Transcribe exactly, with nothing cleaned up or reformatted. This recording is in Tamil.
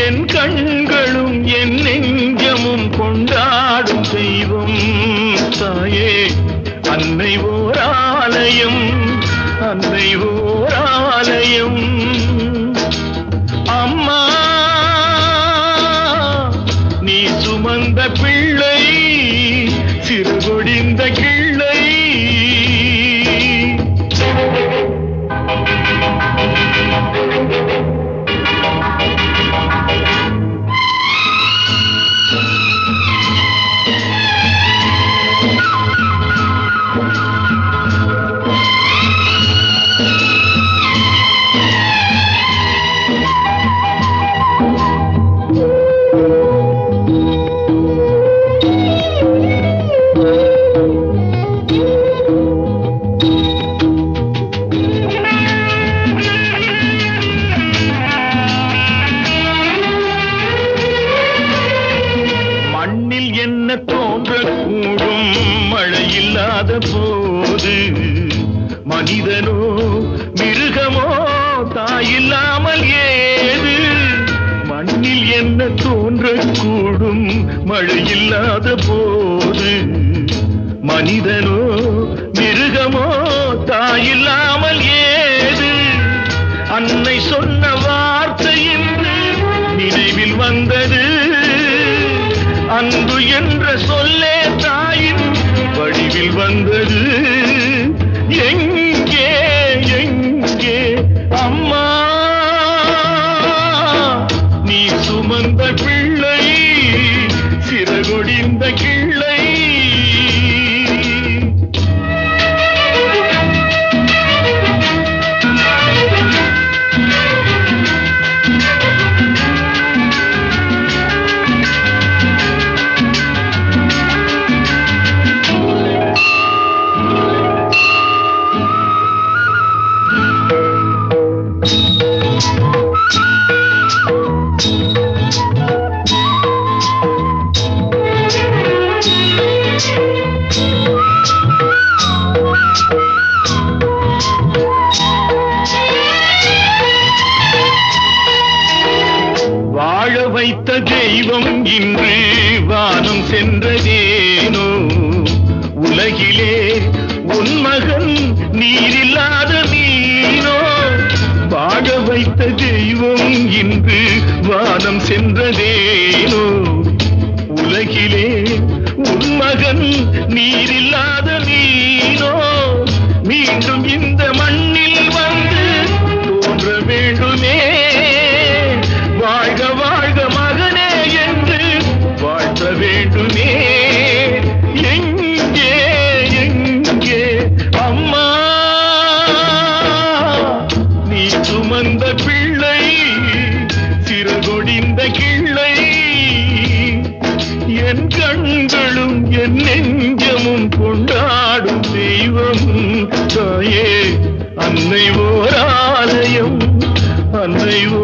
என் கண்களும் என் நெஞ்சமும் கொண்டாடும் தெய்வம் தாயே அன்னை ஓர் ஆலயம் அன்னை ஓர் ஆலயம் அம்மா நீ சுமந்த பிள்ளை சிறுகொடிந்த கிள்ளை என்ன தோன்றக்கூடும் மழையில்லாத போது மனிதனோ மிருகமோ தாயில்லாமல் ஏது மண்ணில் என்ன தோன்றக்கூடும் மழையில்லாத போது மனிதனோ மிருகமோ தாயில்லாமல் ஏது அன்னை சொன்ன வார்த்தை என்று நினைவில் வந்தது அன்பு என்ற சொல்லே தாயின் வடிவில் வந்தது எங்கே எங்கே அம்மா நீ சுமந்த பிள்ளை சிறகொடிந்த கிள்ளை வாழ வைத்த தெய்வம் இன்று வானம் சென்றதேனோ உலகிலே உன் மகன் நீரில்லாத மீனோ வாழ வைத்த தெய்வம் இன்று வானம் சென்றதேனோ உலகிலே உன் மகன் நீரில்லாத மீனோ மீண்டும் இந்த மண்ணில் வந்து தோன்ற வேண்டுமே வாழ்க வாழ்க மகனே என்று வாழ்த்த வேண்டுமே எங்கே எங்கே அம்மா நீ சுமந்த பிள்ளை சிறகொடிந்த கிள்ளை என் கண்களும் என் நெஞ்சமும் கொண்டாடும் தெய்வம் தாயே அன்னை ஓர் ஆலயம் அன்னை